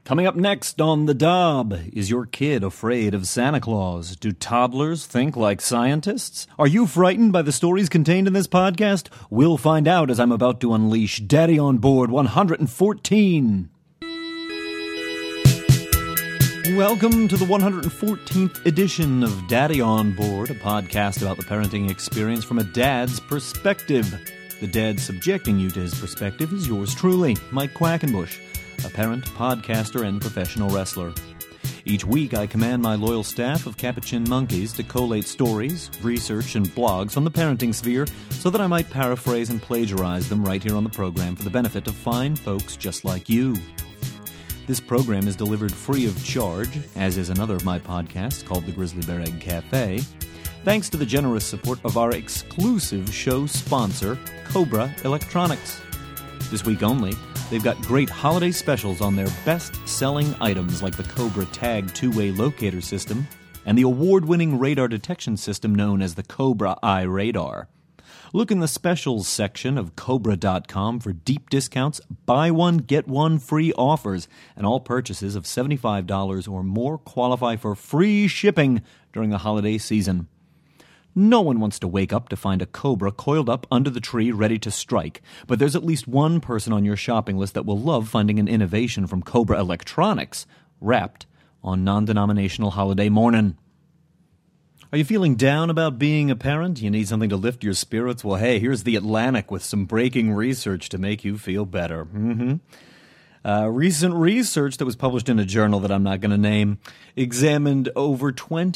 Coming up next on The Dob, is your kid afraid of Santa Claus? Do toddlers think like scientists? Are you frightened by the stories contained in this podcast? We'll find out as I'm about to unleash Daddy on Board 114. Welcome to the 114th edition of Daddy on Board, a podcast about the parenting experience from a dad's perspective. The dad subjecting you to his perspective is yours truly, Mike Quackenbush, a parent, podcaster, and professional wrestler. Each week, I command my loyal staff of capuchin monkeys to collate stories, research, and blogs from the parenting sphere so that I might paraphrase and plagiarize them right here on the program for the benefit of fine folks just like you. This program is delivered free of charge, as is another of my podcasts called The Grizzly Bear Egg Cafe, thanks to the generous support of our exclusive show sponsor, Cobra Electronics. This week only, they've got great holiday specials on their best-selling items like the Cobra Tag two-way locator system and the award-winning radar detection system known as the Cobra Eye Radar. Look in the specials section of Cobra.com for deep discounts, buy one, get one free offers, and all purchases of $75 or more qualify for free shipping during the holiday season. No one wants to wake up to find a cobra coiled up under the tree ready to strike, but there's at least one person on your shopping list that will love finding an innovation from Cobra Electronics wrapped on non-denominational holiday morning. Are you feeling down about being a parent? You need something to lift your spirits? Well, hey, here's The Atlantic with some breaking research to make you feel better. Recent research that was published in a journal that I'm not going to name examined over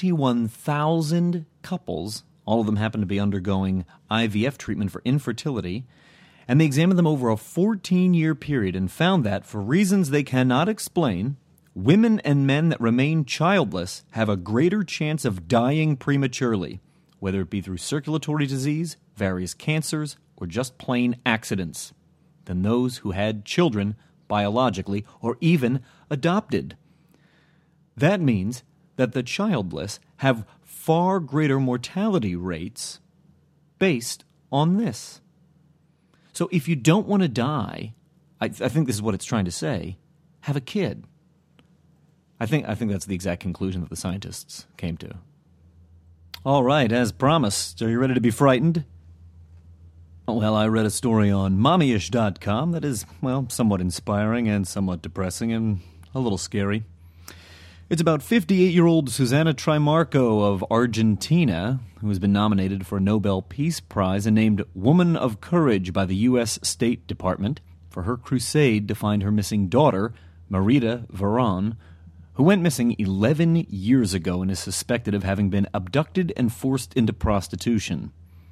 21,000 couples. All of them happen to be undergoing IVF treatment for infertility, and they examined them over a 14-year period and found that, for reasons they cannot explain, women and men that remain childless have a greater chance of dying prematurely, whether it be through circulatory disease, various cancers, or just plain accidents, than those who had children biologically or even adopted. That means that the childless have far greater mortality rates based on this. So if you don't want to die, I think this is what it's trying to say, have a kid. I think that's the exact conclusion that the scientists came to. All right, as promised, are you ready to be frightened? Well, I read a story on mommyish.com that is, well, somewhat inspiring and somewhat depressing and a little scary. It's about 58-year-old Susana Trimarco of Argentina, who has been nominated for a Nobel Peace Prize and named Woman of Courage by the U.S. State Department for her crusade to find her missing daughter, Merita Veron, who went missing 11 years ago and is suspected of having been abducted and forced into prostitution.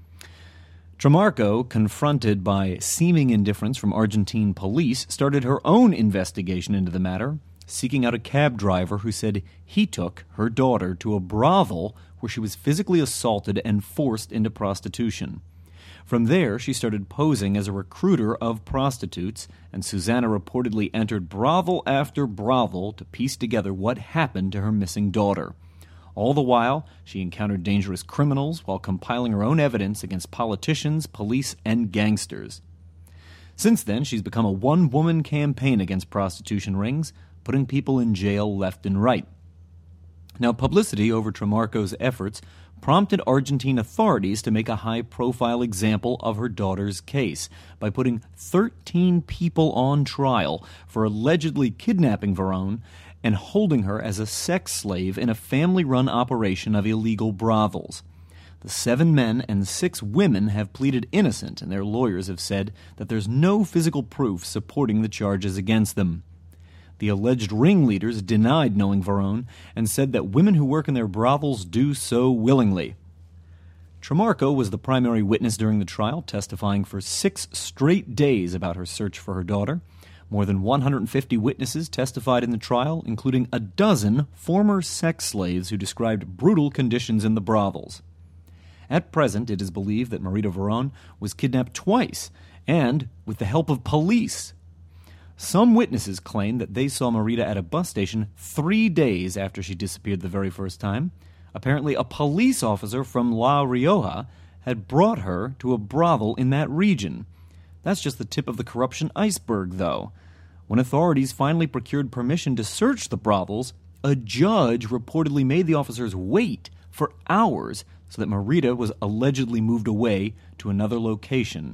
Trimarco, confronted by seeming indifference from Argentine police, started her own investigation into the matter, seeking out a cab driver who said he took her daughter to a brothel where she was physically assaulted and forced into prostitution. From there, she started posing as a recruiter of prostitutes, and Susana reportedly entered brothel after brothel to piece together what happened to her missing daughter. All the while, she encountered dangerous criminals while compiling her own evidence against politicians, police, and gangsters. Since then, she's become a one-woman campaign against prostitution rings, putting people in jail left and right. Now, publicity over Trimarco's efforts prompted Argentine authorities to make a high-profile example of her daughter's case by putting 13 people on trial for allegedly kidnapping Veron and holding her as a sex slave in a family-run operation of illegal brothels. The 7 men and 6 women have pleaded innocent, and their lawyers have said that there's no physical proof supporting the charges against them. The alleged ringleaders denied knowing Veron and said that women who work in their brothels do so willingly. Trimarco was the primary witness during the trial, testifying for 6 straight days about her search for her daughter. More than 150 witnesses testified in the trial, including a dozen former sex slaves who described brutal conditions in the brothels. At present, it is believed that Merita Veron was kidnapped twice, and with the help of police. Some witnesses claim that they saw Merita at a bus station 3 days after she disappeared the very first time. Apparently, a police officer from La Rioja had brought her to a brothel in that region. That's just the tip of the corruption iceberg, though. When authorities finally procured permission to search the brothels, a judge reportedly made the officers wait for hours so that Marita was allegedly moved away to another location.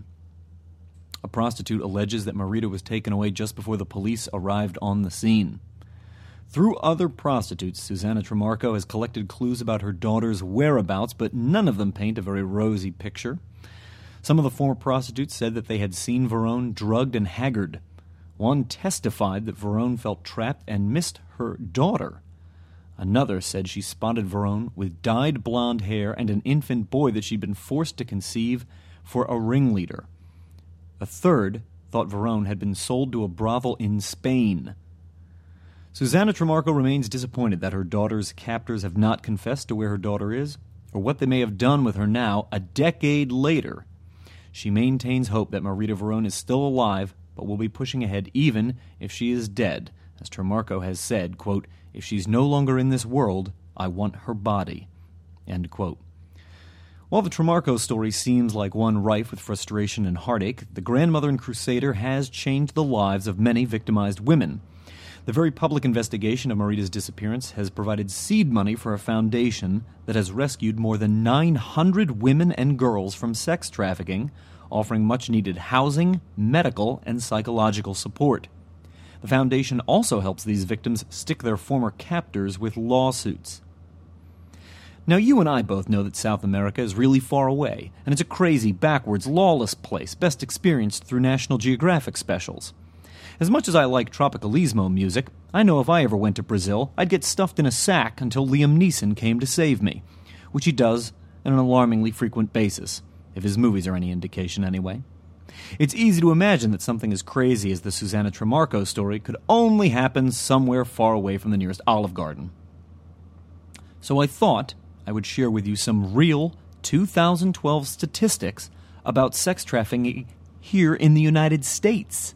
A prostitute alleges that Marita was taken away just before the police arrived on the scene. Through other prostitutes, Susanna Trimarco has collected clues about her daughter's whereabouts, but none of them paint a very rosy picture. Some of the former prostitutes said that they had seen Verone drugged and haggard. One testified that Verone felt trapped and missed her daughter. Another said she spotted Verone with dyed blonde hair and an infant boy that she'd been forced to conceive for a ringleader. A third thought Verone had been sold to a brothel in Spain. Susanna Trimarco remains disappointed that her daughter's captors have not confessed to where her daughter is, or what they may have done with her now, a decade later. She maintains hope that Marita Verone is still alive, but will be pushing ahead even if she is dead. As Trimarco has said, quote, "If she's no longer in this world, I want her body." End quote. While the Trimarco story seems like one rife with frustration and heartache, the grandmother and crusader has changed the lives of many victimized women. The very public investigation of Marita's disappearance has provided seed money for a foundation that has rescued more than 900 women and girls from sex trafficking, offering much-needed housing, medical, and psychological support. The foundation also helps these victims stick their former captors with lawsuits. Now, you and I both know that South America is really far away, and it's a crazy, backwards, lawless place, best experienced through National Geographic specials. As much as I like Tropicalismo music, I know if I ever went to Brazil, I'd get stuffed in a sack until Liam Neeson came to save me, which he does on an alarmingly frequent basis, if his movies are any indication anyway. It's easy to imagine that something as crazy as the Susanna Trimarco story could only happen somewhere far away from the nearest Olive Garden. So I thought I would share with you some real 2012 statistics about sex trafficking here in the United States.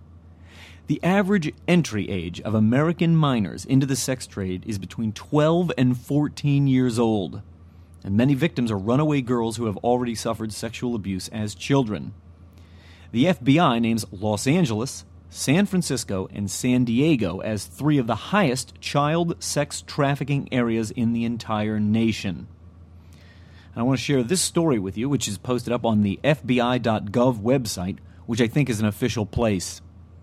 The average entry age of American minors into the sex trade is between 12 and 14 years old, and many victims are runaway girls who have already suffered sexual abuse as children. The FBI names Los Angeles, San Francisco, and San Diego as three of the highest child sex trafficking areas in the entire nation. And I want to share this story with you, which is posted up on the FBI.gov website, which I think is an official place.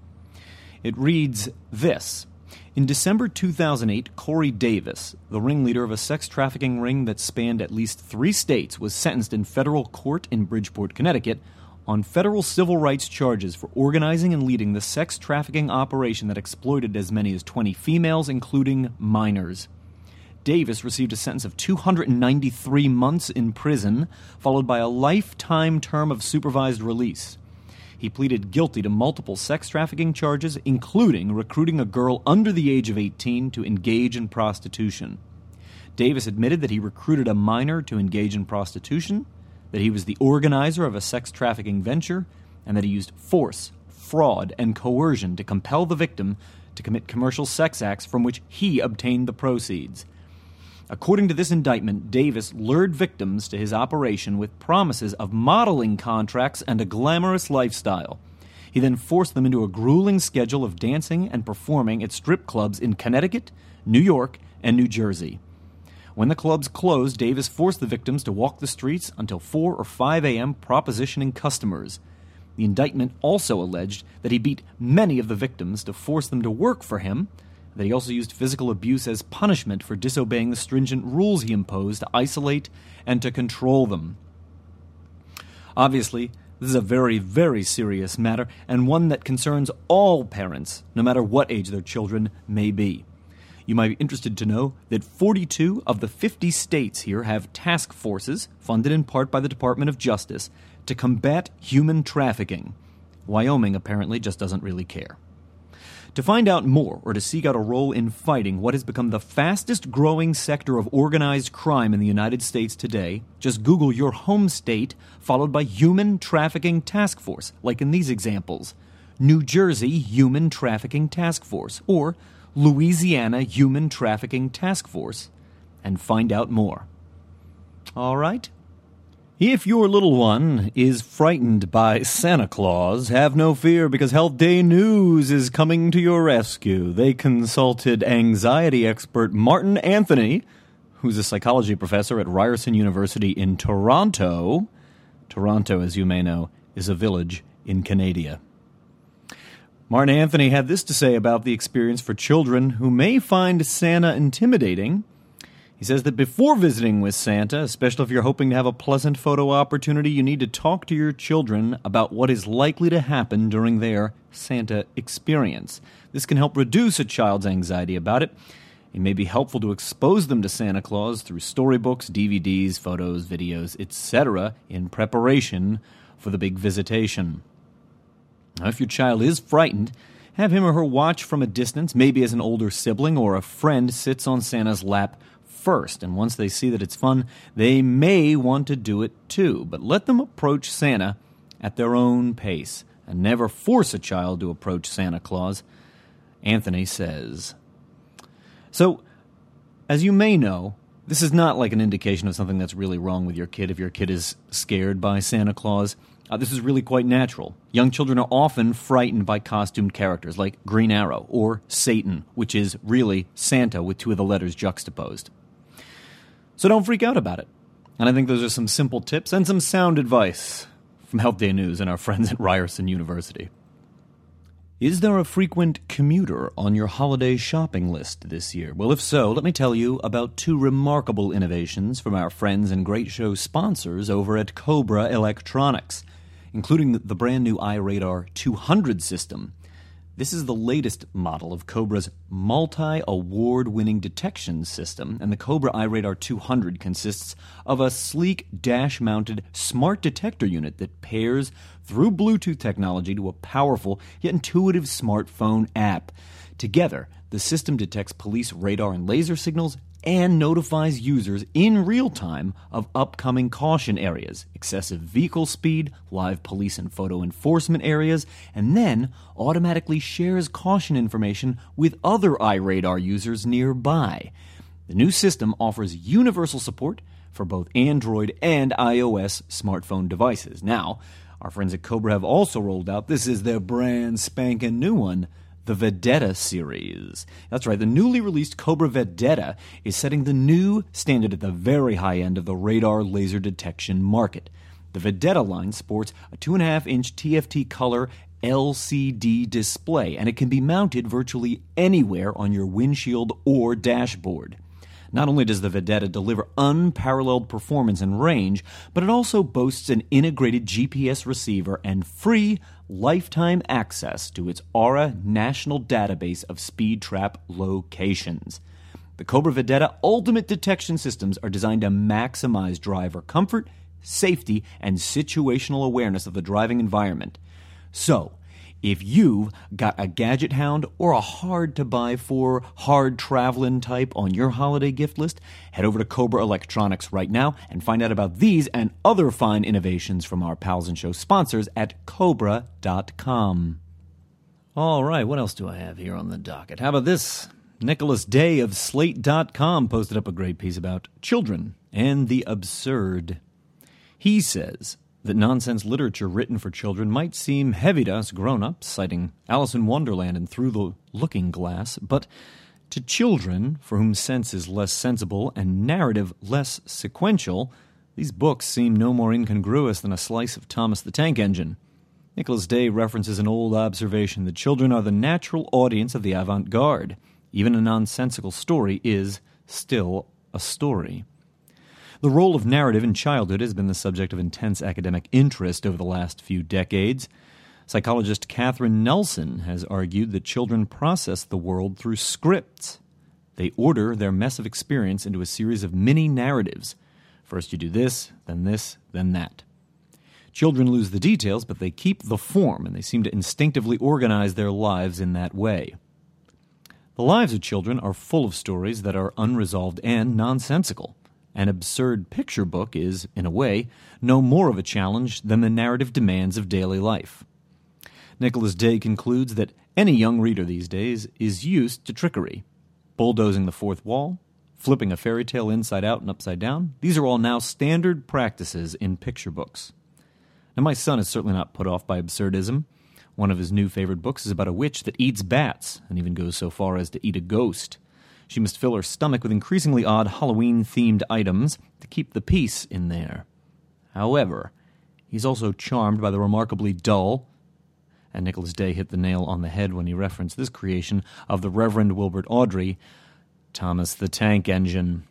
It reads this. In December 2008, Corey Davis, the ringleader of a sex trafficking ring that spanned at least 3 states, was sentenced in federal court in Bridgeport, Connecticut, on federal civil rights charges for organizing and leading the sex trafficking operation that exploited as many as 20 females, including minors. Davis received a sentence of 293 months in prison, followed by a lifetime term of supervised release. He pleaded guilty to multiple sex trafficking charges, including recruiting a girl under the age of 18 to engage in prostitution. Davis admitted that he recruited a minor to engage in prostitution, that he was the organizer of a sex trafficking venture, and that he used force, fraud, and coercion to compel the victim to commit commercial sex acts from which he obtained the proceeds. According to this indictment, Davis lured victims to his operation with promises of modeling contracts and a glamorous lifestyle. He then forced them into a grueling schedule of dancing and performing at strip clubs in Connecticut, New York, and New Jersey. When the clubs closed, Davis forced the victims to walk the streets until 4 or 5 a.m., propositioning customers. The indictment also alleged that he beat many of the victims to force them to work for him, that he also used physical abuse as punishment for disobeying the stringent rules he imposed to isolate and to control them. Obviously, this is a very, very serious matter, and one that concerns all parents, no matter what age their children may be. You might be interested to know that 42 of the 50 states here have task forces, funded in part by the Department of Justice, to combat human trafficking. Wyoming apparently just doesn't really care. To find out more or to seek out a role in fighting what has become the fastest growing sector of organized crime in the United States today, just Google your home state followed by Human Trafficking Task Force, like in these examples. New Jersey Human Trafficking Task Force, or Louisiana Human Trafficking Task Force, and find out more. All right? If your little one is frightened by Santa Claus, have no fear because Health Day News is coming to your rescue. They consulted anxiety expert Martin Anthony, who's a psychology professor at Ryerson University in Toronto. Toronto, as you may know, is a village in Canada. Martin Anthony had this to say about the experience for children who may find Santa intimidating. He says that before visiting with Santa, especially if you're hoping to have a pleasant photo opportunity, you need to talk to your children about what is likely to happen during their Santa experience. This can help reduce a child's anxiety about it. It may be helpful to expose them to Santa Claus through storybooks, DVDs, photos, videos, etc. in preparation for the big visitation. Now, if your child is frightened, have him or her watch from a distance, maybe as an older sibling or a friend sits on Santa's lap first, and once they see that it's fun, they may want to do it too. But let them approach Santa at their own pace, and never force a child to approach Santa Claus, Anthony says. So, as you may know, this is not like an indication of something that's really wrong with your kid if your kid is scared by Santa Claus. This is really quite natural. Young children are often frightened by costumed characters like Green Arrow or Satan, which is really Santa with two of the letters juxtaposed. So don't freak out about it. And I think those are some simple tips and some sound advice from Health Day News and our friends at Ryerson University. Is there a frequent commuter on your holiday shopping list this year? Well, if so, let me tell you about two remarkable innovations from our friends and Great Show sponsors over at Cobra Electronics, including the brand new iRadar 200 system. This is the latest model of Cobra's multi-award-winning detection system, and the Cobra iRadar 200 consists of a sleek dash-mounted smart detector unit that pairs through Bluetooth technology to a powerful yet intuitive smartphone app. Together, the system detects police radar and laser signals and notifies users in real time of upcoming caution areas, excessive vehicle speed, live police and photo enforcement areas, and then automatically shares caution information with other iRadar users nearby. The new system offers universal support for both Android and iOS smartphone devices. Now, our friends at Cobra have also rolled out, this is their brand spanking new one, the Vedetta series. That's right, the newly released Cobra Vedetta is setting the new standard at the very high end of the radar laser detection market. The Vedetta line sports a 2.5-inch TFT color LCD display, and it can be mounted virtually anywhere on your windshield or dashboard. Not only does the Vedetta deliver unparalleled performance and range, but it also boasts an integrated GPS receiver and free lifetime access to its Aura national database of speed trap locations. The Cobra Vedetta ultimate detection systems are designed to maximize driver comfort, safety, and situational awareness of the driving environment. So, if you've got a gadget hound or a hard-to-buy-for, hard-traveling type on your holiday gift list, head over to Cobra Electronics right now and find out about these and other fine innovations from our Pals and Show sponsors at Cobra.com. All right, what else do I have here on the docket? How about this? Nicholas Day of Slate.com posted up a great piece about children and the absurd. He says that nonsense literature written for children might seem heavy to us grown-ups, citing Alice in Wonderland and Through the Looking Glass, but to children, for whom sense is less sensible and narrative less sequential, these books seem no more incongruous than a slice of Thomas the Tank Engine. Nicholas Day references an old observation that children are the natural audience of the avant-garde. Even a nonsensical story is still a story. The role of narrative in childhood has been the subject of intense academic interest over the last few decades. Psychologist Catherine Nelson has argued that children process the world through scripts. They order their mess of experience into a series of mini-narratives. First you do this, then that. Children lose the details, but they keep the form, and they seem to instinctively organize their lives in that way. The lives of children are full of stories that are unresolved and nonsensical. An absurd picture book is, in a way, no more of a challenge than the narrative demands of daily life. Nicholas Day concludes that any young reader these days is used to trickery, bulldozing the fourth wall, flipping a fairy tale inside out and upside down. These are all now standard practices in picture books. Now, my son is certainly not put off by absurdism. One of his new favorite books is about a witch that eats bats, and even goes so far as to eat a ghost. She must fill her stomach with increasingly odd Halloween-themed items to keep the peace in there. However, he's also charmed by the remarkably dull, and Nicholas Day hit the nail on the head when he referenced this creation of the Reverend Wilbert Awdry, Thomas the Tank Engine.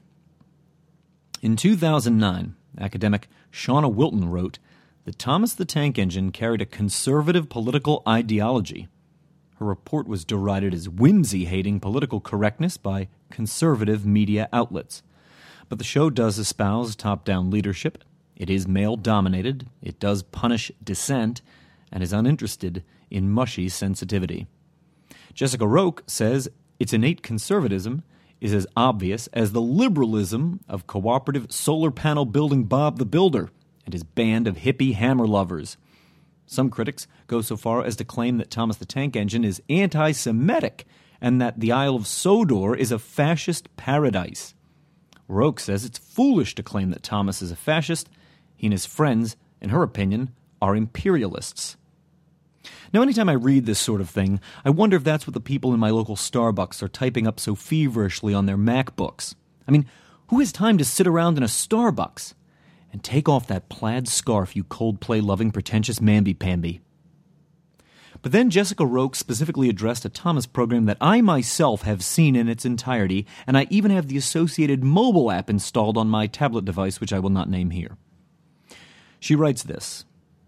In 2009, academic Shauna Wilton wrote that Thomas the Tank Engine carried a conservative political ideology. Her report was derided as whimsy-hating political correctness by conservative media outlets. But the show does espouse top-down leadership. It is male-dominated. It does punish dissent, and is uninterested in mushy sensitivity. Jessica Roque says its innate conservatism is as obvious as the liberalism of cooperative solar panel building Bob the Builder and his band of hippie hammer lovers. Some critics go so far as to claim that Thomas the Tank Engine is anti-Semitic and that the Isle of Sodor is a fascist paradise. Roque says it's foolish to claim that Thomas is a fascist. He and his friends, in her opinion, are imperialists. Now, anytime I read this sort of thing, I wonder if that's what the people in my local Starbucks are typing up so feverishly on their MacBooks. I mean, who has time to sit around in a Starbucks? And take off that plaid scarf, you Coldplay-loving, pretentious mamby-pamby. But then Jessica Roque specifically addressed a Thomas program that I myself have seen in its entirety, and I even have the associated mobile app installed on my tablet device, which I will not name here. She writes this,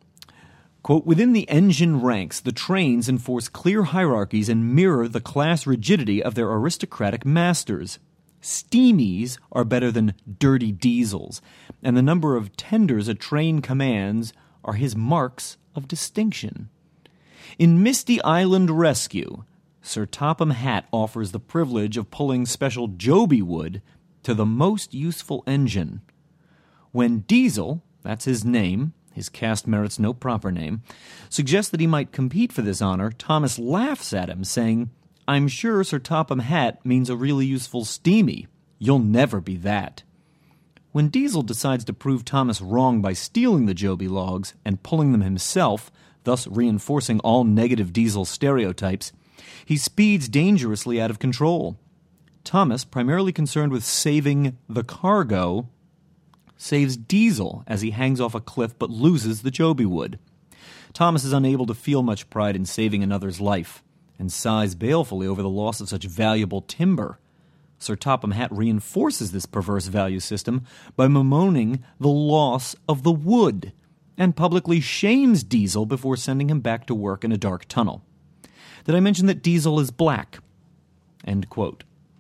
quote, "Within the engine ranks, the trains enforce clear hierarchies and mirror the class rigidity of their aristocratic masters. Steamies are better than dirty diesels, and the number of tenders a train commands are his marks of distinction. In Misty Island Rescue, Sir Topham Hatt offers the privilege of pulling special Joby wood to the most useful engine. When Diesel, that's his name, his cast merits no proper name, suggests that he might compete for this honor, Thomas laughs at him, saying, 'I'm sure Sir Topham Hatt means a really useful steamy. You'll never be that.' When Diesel decides to prove Thomas wrong by stealing the Joby logs and pulling them himself, thus reinforcing all negative Diesel stereotypes, he speeds dangerously out of control. Thomas, primarily concerned with saving the cargo, saves Diesel as he hangs off a cliff but loses the Joby wood. Thomas is unable to feel much pride in saving another's life, and sighs balefully over the loss of such valuable timber. Sir Topham Hatt reinforces this perverse value system by bemoaning the loss of the wood, and publicly shames Diesel before sending him back to work in a dark tunnel. Did I mention that Diesel is black?" End quote.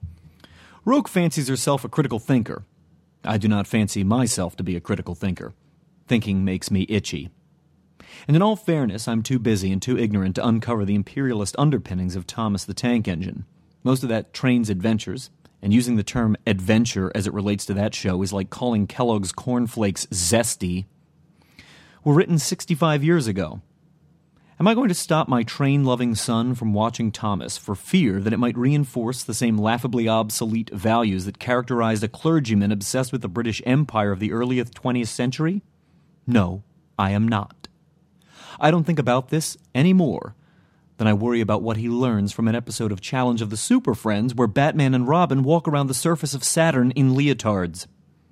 Roque fancies herself a critical thinker. I do not fancy myself to be a critical thinker. Thinking makes me itchy. And in all fairness, I'm too busy and too ignorant to uncover the imperialist underpinnings of Thomas the Tank Engine. Most of that train's adventures, and using the term adventure as it relates to that show is like calling Kellogg's cornflakes zesty, were written 65 years ago. Am I going to stop my train-loving son from watching Thomas for fear that it might reinforce the same laughably obsolete values that characterized a clergyman obsessed with the British Empire of the early 20th century? No, I am not. I don't think about this any more than I worry about what he learns from an episode of Challenge of the Super Friends where Batman and Robin walk around the surface of Saturn in leotards.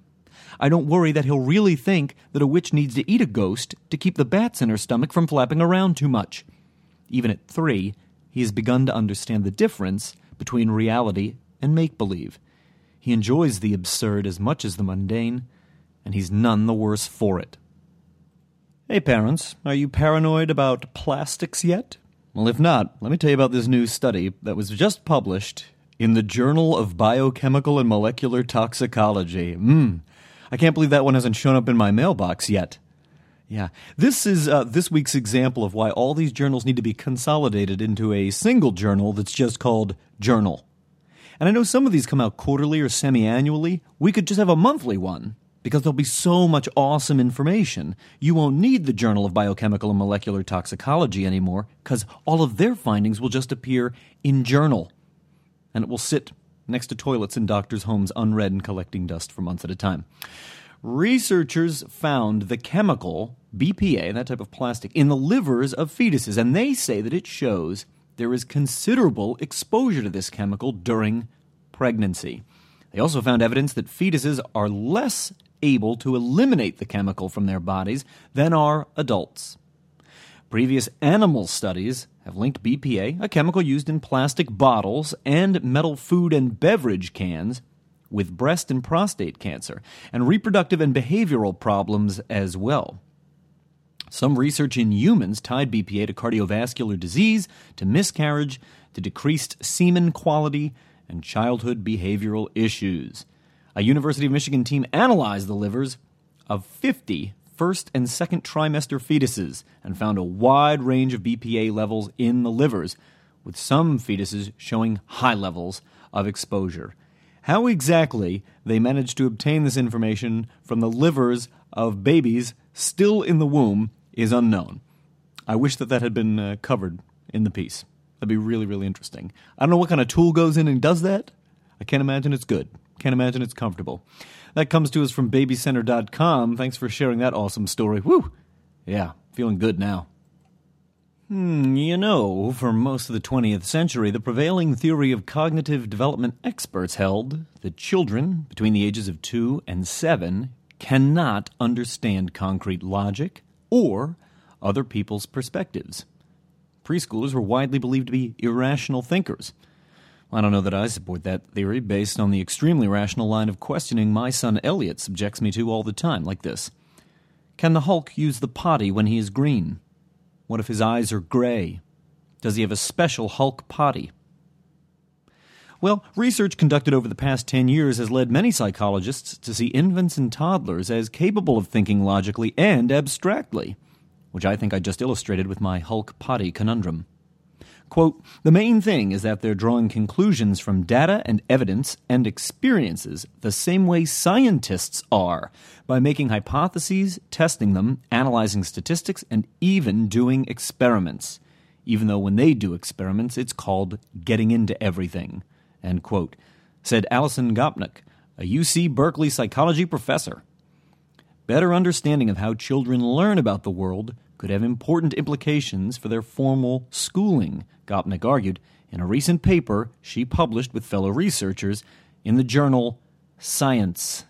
I don't worry that he'll really think that a witch needs to eat a ghost to keep the bats in her stomach from flapping around too much. Even at 3, he has begun to understand the difference between reality and make-believe. He enjoys the absurd as much as the mundane, and he's none the worse for it. Hey parents, are you paranoid about plastics yet? Well, if not, let me tell you about this new study that was just published in the Journal of Biochemical and Molecular Toxicology. I can't believe that one hasn't shown up in my mailbox yet. Yeah, this is this week's example of why all these journals need to be consolidated into a single journal that's just called Journal. And I know some of these come out quarterly or semi-annually. We could just have a monthly one, because there'll be so much awesome information. You won't need the Journal of Biochemical and Molecular Toxicology anymore, because all of their findings will just appear in Journal. And it will sit next to toilets in doctors' homes unread and collecting dust for months at a time. Researchers found the chemical BPA, that type of plastic, in the livers of fetuses, and they say that it shows there is considerable exposure to this chemical during pregnancy. They also found evidence that fetuses are less able to eliminate the chemical from their bodies than are adults. Previous animal studies have linked BPA, a chemical used in plastic bottles and metal food and beverage cans, with breast and prostate cancer, and reproductive and behavioral problems as well. Some research in humans tied BPA to cardiovascular disease, to miscarriage, to decreased semen quality, and childhood behavioral issues. A University of Michigan team analyzed the livers of 50 first and second trimester fetuses and found a wide range of BPA levels in the livers, with some fetuses showing high levels of exposure. How exactly they managed to obtain this information from the livers of babies still in the womb is unknown. I wish that had been covered in the piece. That'd be really, really interesting. I don't know what kind of tool goes in and does that. I can't imagine it's good. Can't imagine it's comfortable. That comes to us from babycenter.com. Thanks for sharing that awesome story. Woo! Yeah, feeling good now. For most of the 20th century, the prevailing theory of cognitive development experts held that children between the ages of 2 and 7 cannot understand concrete logic or other people's perspectives. Preschoolers were widely believed to be irrational thinkers. I don't know that I support that theory based on the extremely rational line of questioning my son Elliot subjects me to all the time, like this. Can the Hulk use the potty when he is green? What if his eyes are gray? Does he have a special Hulk potty? Well, research conducted over the past 10 years has led many psychologists to see infants and toddlers as capable of thinking logically and abstractly, which I think I just illustrated with my Hulk potty conundrum. Quote, the main thing is that they're drawing conclusions from data and evidence and experiences the same way scientists are, by making hypotheses, testing them, analyzing statistics, and even doing experiments. Even though when they do experiments, it's called getting into everything, end quote, said Alison Gopnik, a UC Berkeley psychology professor. Better understanding of how children learn about the world could have important implications for their formal schooling, Gopnik argued in a recent paper she published with fellow researchers in the journal Science.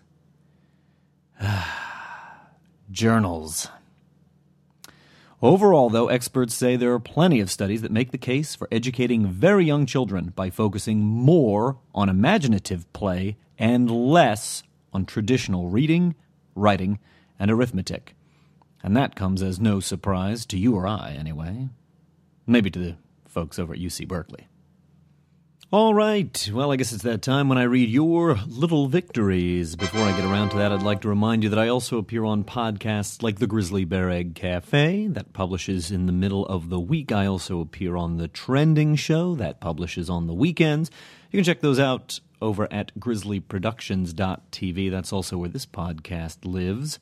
Journals. Overall, though, experts say there are plenty of studies that make the case for educating very young children by focusing more on imaginative play and less on traditional reading, writing, and arithmetic. And that comes as no surprise to you or I, anyway. Maybe to the folks over at UC Berkeley. All right, well, I guess it's that time when I read your little victories. Before I get around to that, I'd like to remind you that I also appear on podcasts like the Grizzly Bear Egg Cafe, that publishes in the middle of the week. I also appear on The Trending Show, that publishes on the weekends. You can check those out over at grizzlyproductions.tv. That's also where this podcast lives.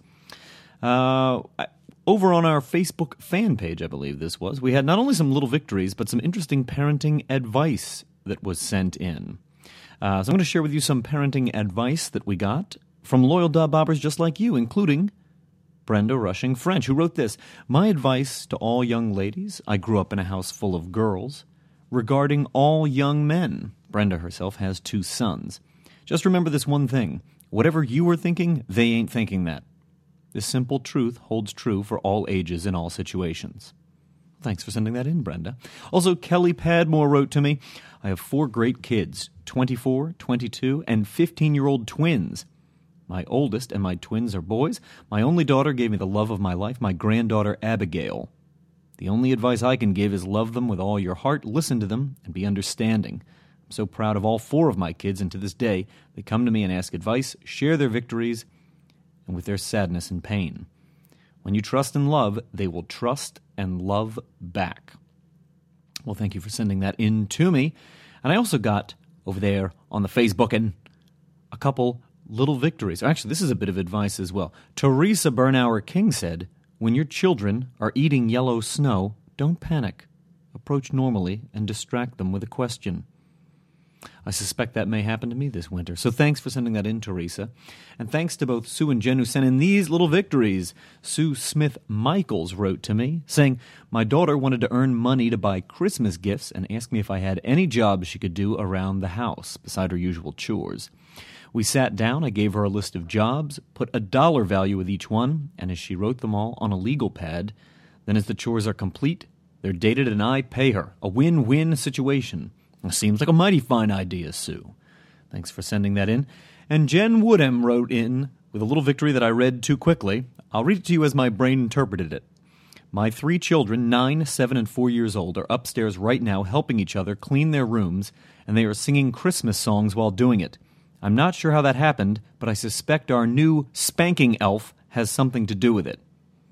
Over on our Facebook fan page, I believe this was, we had not only some little victories, but some interesting parenting advice that was sent in. So I'm going to share with you some parenting advice that we got from loyal dub-bobbers just like you, including Brenda Rushing French, who wrote this. My advice to all young ladies, I grew up in a house full of girls, regarding all young men. Brenda herself has 2 sons. Just remember this one thing. Whatever you are thinking, they ain't thinking that. This simple truth holds true for all ages in all situations. Thanks for sending that in, Brenda. Also, Kelly Padmore wrote to me, I have 4 great kids, 24, 22, and 15-year-old twins. My oldest and my twins are boys. My only daughter gave me the love of my life, my granddaughter Abigail. The only advice I can give is love them with all your heart, listen to them, and be understanding. I'm so proud of all 4 of my kids, and to this day, they come to me and ask advice, share their victories, and with their sadness and pain. When you trust and love, they will trust and love back. Well, thank you for sending that in to me. And I also got over there on the Facebook and a couple little victories. Actually, this is a bit of advice as well. Teresa Bernauer King said, when your children are eating yellow snow, don't panic. Approach normally and distract them with a question. I suspect that may happen to me this winter. So thanks for sending that in, Teresa. And thanks to both Sue and Jen who sent in these little victories. Sue Smith-Michaels wrote to me saying, my daughter wanted to earn money to buy Christmas gifts and asked me if I had any jobs she could do around the house beside her usual chores. We sat down, I gave her a list of jobs, put a dollar value with each one, and as she wrote them all on a legal pad, then as the chores are complete, they're dated and I pay her. A win-win situation. Seems like a mighty fine idea, Sue. Thanks for sending that in. And Jen Woodham wrote in with a little victory that I read too quickly. I'll read it to you as my brain interpreted it. My 3 children, 9, 7, and 4 years old, are upstairs right now helping each other clean their rooms, and they are singing Christmas songs while doing it. I'm not sure how that happened, but I suspect our new spanking elf has something to do with it.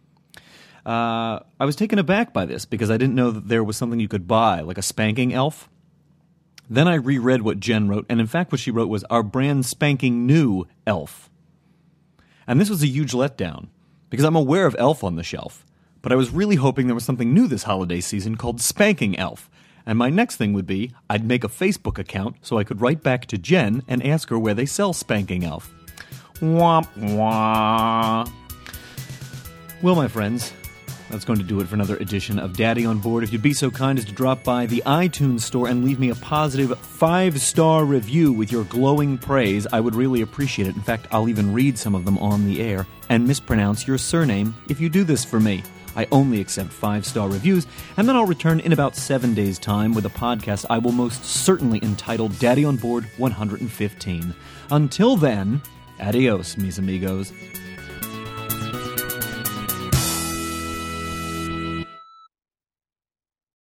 I was taken aback by this because I didn't know that there was something you could buy, like a spanking elf. Then I reread what Jen wrote, and in fact what she wrote was our brand spanking new elf. And this was a huge letdown, because I'm aware of Elf on the Shelf, but I was really hoping there was something new this holiday season called Spanking Elf. And my next thing would be, I'd make a Facebook account so I could write back to Jen and ask her where they sell Spanking Elf. Womp wah. Well, my friends, that's going to do it for another edition of Daddy on Board. If you'd be so kind as to drop by the iTunes store and leave me a positive 5-star review with your glowing praise, I would really appreciate it. In fact, I'll even read some of them on the air and mispronounce your surname if you do this for me. I only accept 5-star reviews, and then I'll return in about 7 days' time with a podcast I will most certainly entitle Daddy on Board 115. Until then, adios, mis amigos.